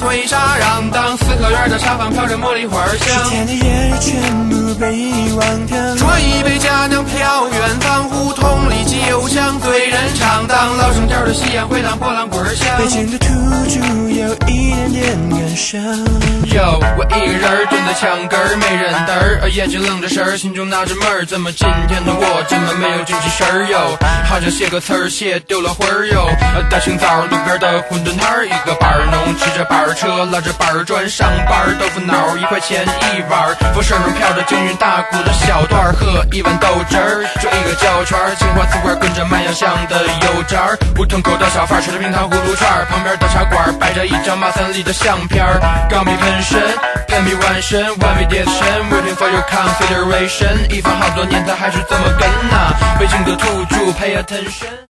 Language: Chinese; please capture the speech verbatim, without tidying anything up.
为啥让当四合院的沙发飘着茉莉花香？ 天的夜全部被遗忘掉。 端一杯佳酿飘远方，胡同里鸡油香，对人唱当老生调的夕阳回荡波浪滚响。 北京的土著有一点点感伤。 有我一个人蹲在墙根儿，没人嘚儿，眼睛愣着神儿，心中纳着闷儿，怎么今天的我这么没有精气神儿哟？好像写个词儿写丢了魂儿哟。大清早路边的馄饨摊儿，一个板儿农骑着板儿车，拉着板儿砖上班儿，豆腐脑一块钱一碗儿，风扇上飘着京韵大鼓的小段儿，喝一碗豆汁儿，就一个胶圈儿，青花瓷罐跟着卖洋香的油渣儿，胡同口的小贩吃着冰糖葫芦串儿，旁边的茶馆摆着一张马三立的相片儿，钢笔喷身，喷笔完身 ，one way direction waiting for your consideration， 一放好多年他还是这么跟呐、啊，北京的土著 pay attention。